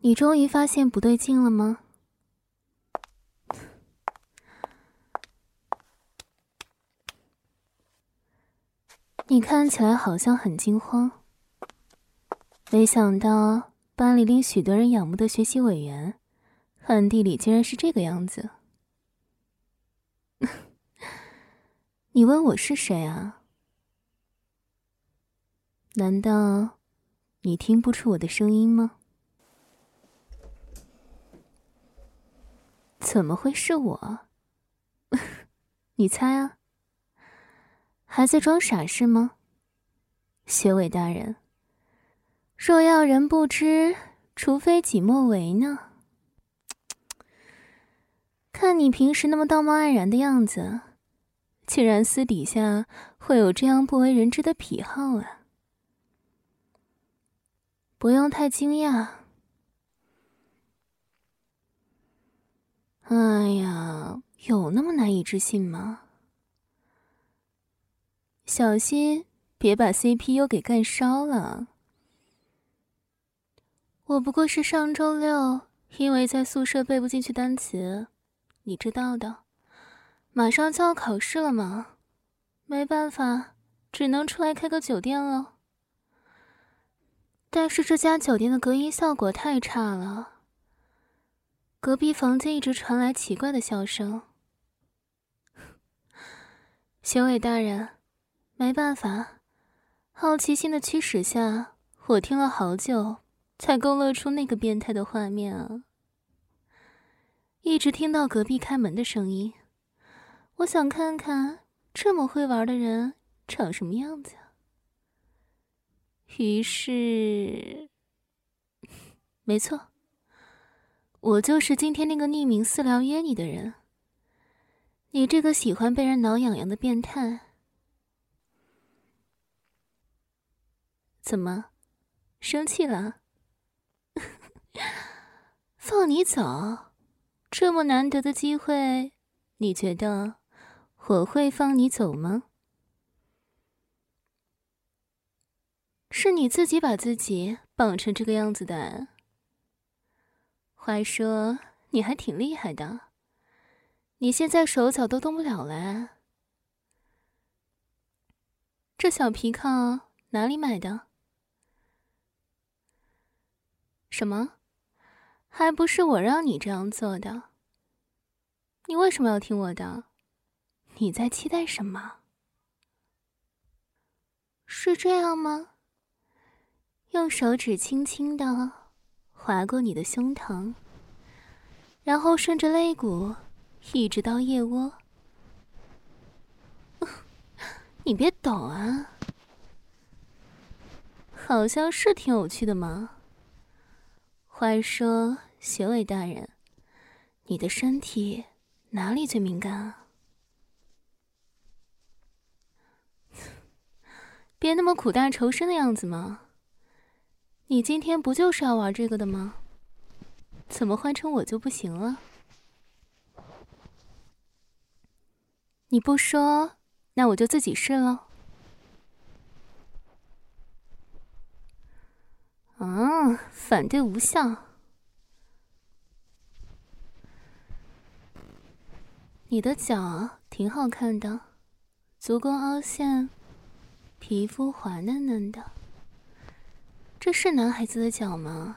你终于发现不对劲了吗？你看起来好像很惊慌，没想到班里令许多人仰慕的学习委员，暗地里竟然是这个样子。你问我是谁啊？难道你听不出我的声音吗？怎么会是我？你猜啊？还在装傻是吗？学委大人，若要人不知，除非己莫为呢。看你平时那么道貌岸然的样子，竟然私底下会有这样不为人知的癖好啊！不用太惊讶。哎呀，有那么难以置信吗？小心别把 CPU 给干烧了。我不过是上周六因为在宿舍背不进去单词，你知道的，马上就要考试了嘛，没办法，只能出来开个酒店了。但是这家酒店的隔音效果太差了，隔壁房间一直传来奇怪的笑声。学委大人，没办法，好奇心的驱使下，我听了好久才勾勒出那个变态的画面啊！一直听到隔壁开门的声音，我想看看这么会玩的人长什么样子。于是，没错，我就是今天那个匿名私聊约你的人。你这个喜欢被人挠痒痒的变态。怎么，生气了？放你走？这么难得的机会，你觉得我会放你走吗？是你自己把自己绑成这个样子的。话说，你还挺厉害的，你现在手脚都动不了了。这小皮靠哪里买的？什么？还不是我让你这样做的？你为什么要听我的？你在期待什么？是这样吗？用手指轻轻地划过你的胸膛，然后顺着肋骨一直到腋窝。你别抖啊，好像是挺有趣的嘛。话说，学委大人，你的身体哪里最敏感啊？别那么苦大仇深的样子嘛。你今天不就是要玩这个的吗？怎么换成我就不行了？你不说，那我就自己试喽。反对无效。你的脚挺好看的，足弓凹陷，皮肤滑嫩嫩的。这是男孩子的脚吗？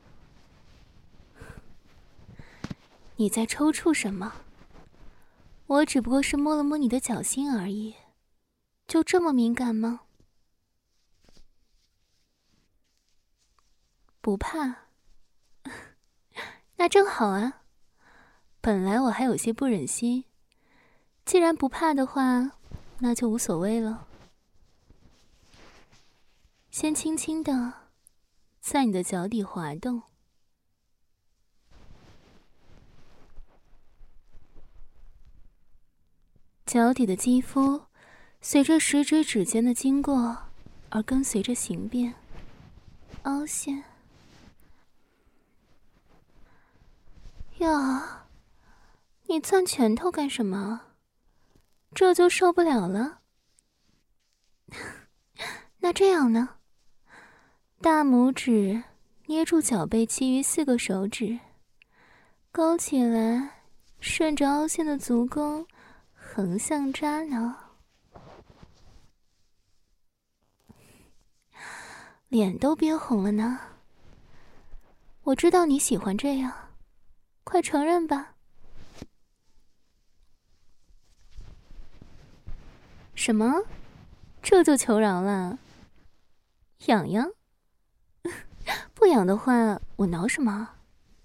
你在抽搐什么？我只不过是摸了摸你的脚心而已，就这么敏感吗？不怕？那正好啊。本来我还有些不忍心，既然不怕的话，那就无所谓了。先轻轻的在你的脚底滑动。脚底的肌肤随着食指指尖的经过而跟随着形变、凹陷。呀，你攥拳头干什么？这就受不了了？那这样呢？大拇指捏住脚背其余4个手指，勾起来，顺着凹陷的足弓横向扎挠。脸都憋红了呢。我知道你喜欢这样，快承认吧。什么？这就求饶了？痒痒？不痒的话，我挠什么？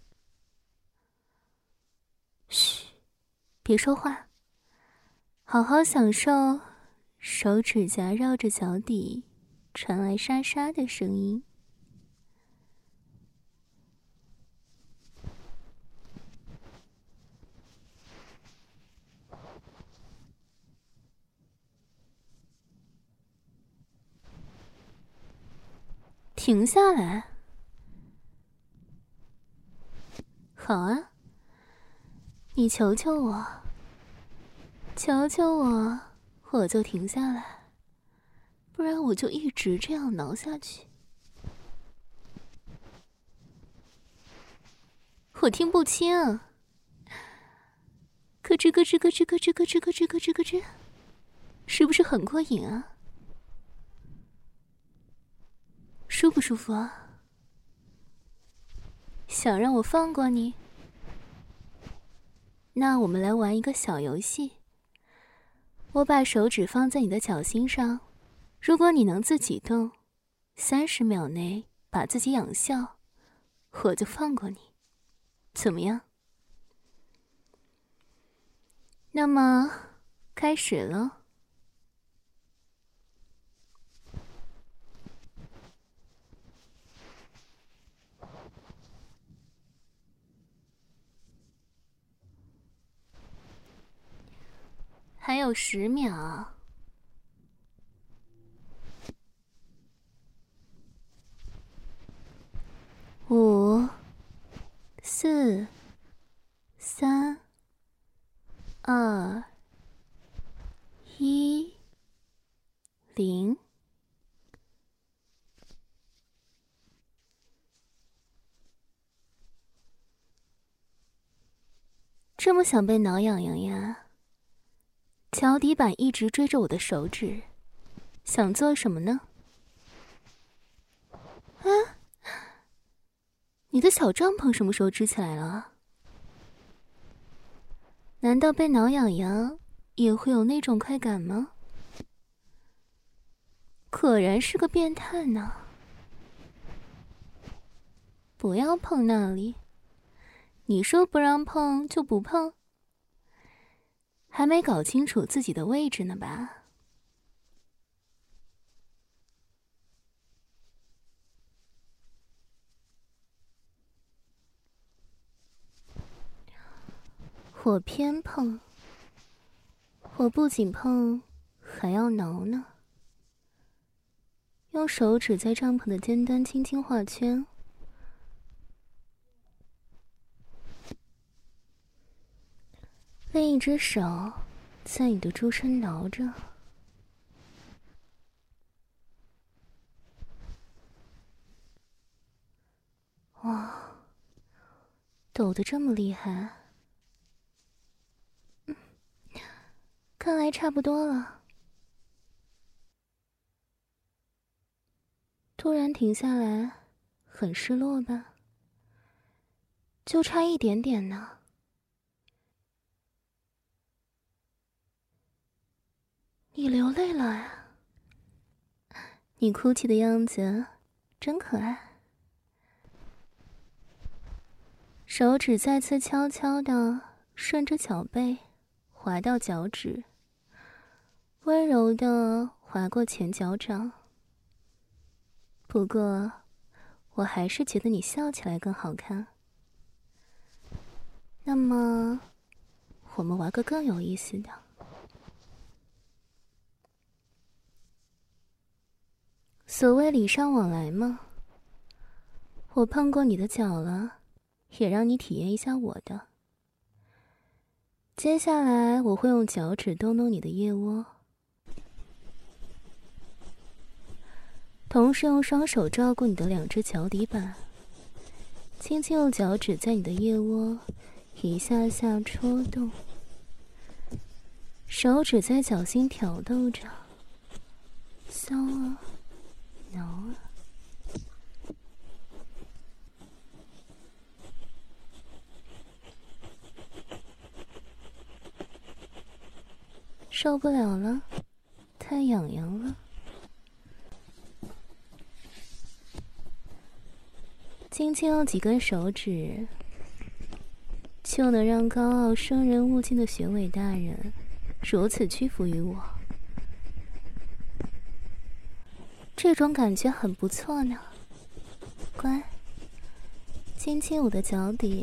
嘘，别说话，好好享受手指甲绕着脚底传来沙沙的声音。停下来。好啊，你求求我，求求我，我就停下来，不然我就一直这样挠下去。我听不清。咯吱咯吱咯吱咯吱咯吱咯吱咯吱咯吱，是不是很过瘾啊？舒不舒服啊？想让我放过你？那我们来玩一个小游戏。我把手指放在你的脚心上，如果你能自己动，30秒内把自己养笑，我就放过你，怎么样？那么，开始了。还有10秒。5、4、3、2、1、0。这么想被挠痒痒呀？脚底板一直追着我的手指，想做什么呢？啊？你的小帐篷什么时候支起来了？难道被挠痒痒也会有那种快感吗？果然是个变态呢！不要碰那里，你说不让碰就不碰？还没搞清楚自己的位置呢吧？我偏碰，我不仅碰，还要挠呢。用手指在帐篷的尖端轻轻画圈，另一只手在你的周身挠着。哇，抖得这么厉害。看来差不多了。突然停下来，很失落吧？就差一点点呢。你流泪了啊？你哭泣的样子真可爱。手指再次悄悄地顺着脚背滑到脚趾，温柔地滑过前脚掌。不过，我还是觉得你笑起来更好看。那么，我们玩个更有意思的。所谓礼尚往来嘛，我碰过你的脚了，也让你体验一下我的。接下来我会用脚趾动动你的腋窝，同时用双手照顾你的2只脚底板， 轻轻用脚趾在你的腋窝一下下戳动，手指在脚心挑逗着，搔啊，挠啊。受不了了，太痒痒了。轻轻用几根手指，就能让高傲生人勿近的学伟大人如此屈服于我。这种感觉很不错呢。乖，亲亲我的脚底。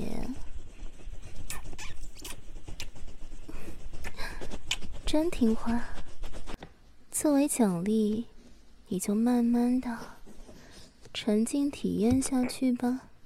真听话。作为奖励，你就慢慢的沉浸体验下去吧。